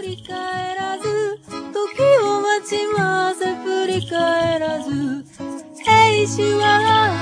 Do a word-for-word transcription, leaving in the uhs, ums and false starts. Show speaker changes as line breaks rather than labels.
り返らず時を待ちます振り返らず兵士は